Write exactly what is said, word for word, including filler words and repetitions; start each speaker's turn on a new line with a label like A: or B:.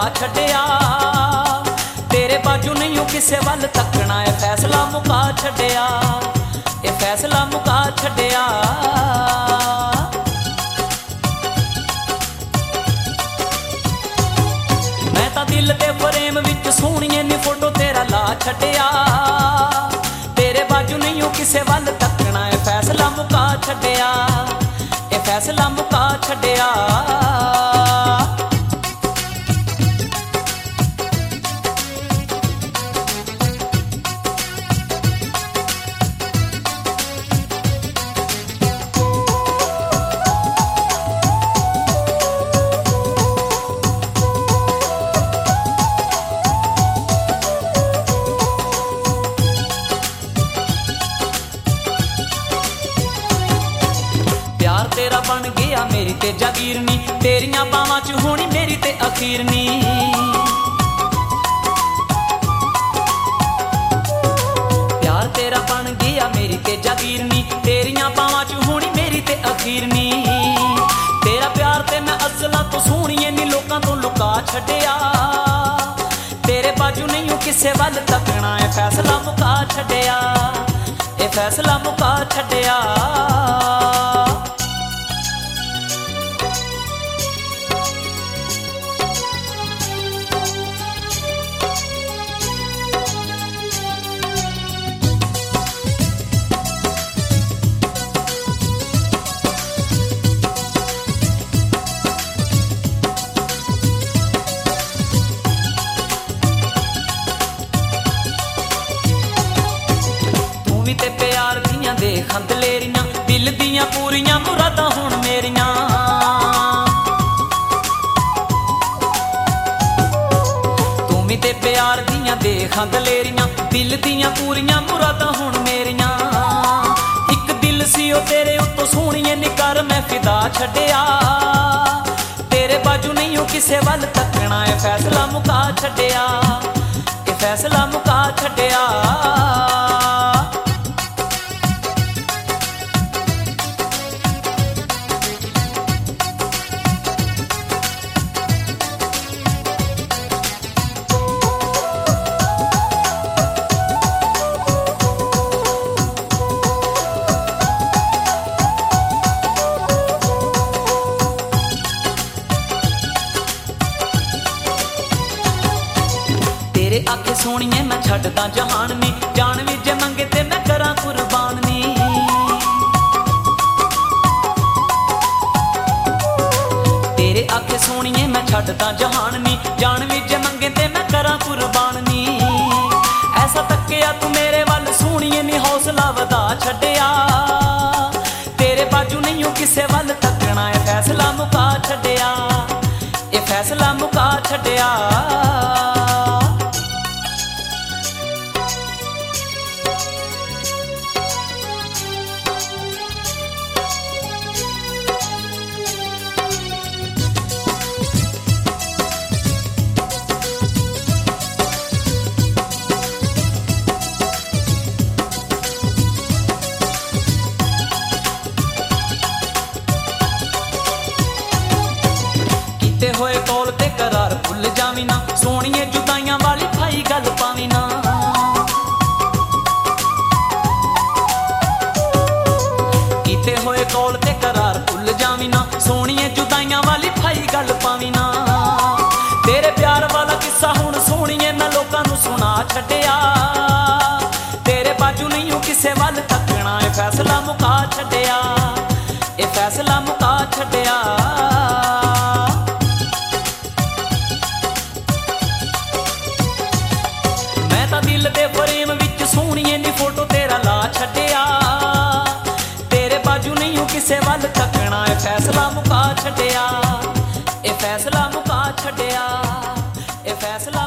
A: छड्डिया। तेरे बाजू नहीं हो किसे वल तकना, ए फैसला मुका छड्डिया, ए फैसला मुका छड्डिया। मैं तां दिल दे फ्रेम विच सोहणीए नी फोटो तेरा ला छड्डिया। तेरे बाजू नहीं हो किसे वल तकना, ए फैसला मुका छड्डिया, ए फैसला मुका छड्डिया। प्यार तेरा बन गया मेरी ते जागीरनी, तेरियां बावां च होनी मेरी ते अखीरनी। प्यार तेरा बन गया मेरी ते जागीरनी, तेरियां बावां च होनी मेरी ते अखीरनी। तेरा प्यार ते मैं असला तो सोहणीए नी लोकां तो लुका छड्डिया। तेरे बाजू नहीं हो किसे वल तकना, ए फैसला मुका छड्डिया, ए फैसला मुका छड्डिया। ते प्यार दियां देख दलेरियां, दिल दियां पूरियां मुरादां हुण मेरियां। तू भी ते प्यार दियां देख दलेरियां, दिल दियां पूरियां मुरादां हुण मेरियां। इक दिल सी ओ तेरे उत्तों सोहणीए नी कर मैं फिदा छड्डिया। तेरे बाजू नहीं हो किसे वल तकना, ए फैसला मुका छड्डिया, ए फैसला मुका छड्डिया। तेरे आखे सोहणीए मैं छड्डदा जहान नी, जान भी जे मंगे ते मैं करां कुर्बान नी। तेरे आखे सोहणीए मैं छड्डदा जहान नी, जान भी जे मंगे ते मैं करां कुर्बान नी। ऐसा तक्किया तू मेरे वल सोहणीए नी हौसला वधा छड्डिया। तेरे बाजू नहीं हो किसे वल तकना, ए फैसला मुका छड्डिया, ए फैसला मुका छड्डिया। किते होए कौल ते करार भुल जावी ना, सोहणीए जुदाइयां वाली भाई गल पावी ना। किते होए कौल ते करार भुल जावी ना, सोहणीए जुदाइयां वाली भाई गल पावी ना। तेरे प्यार वाला किस्सा हुण सोहणीए मैं लोकां नूं सुणा छड्डिया। तेरे बाजू नहीं हो किसे वल तकना, ए फैसला मुका छड्डिया, ए फैसला मुका छड्डिया। दिल दे फ्रेम विच सोहणीए नी फोटो तेरा ला छड्डिया। तेरे बाजू नहीं हो किसे वल तकना, ए फैसला मुका छड्डिया, ए फैसला मुका छड्डिया, ए फैसला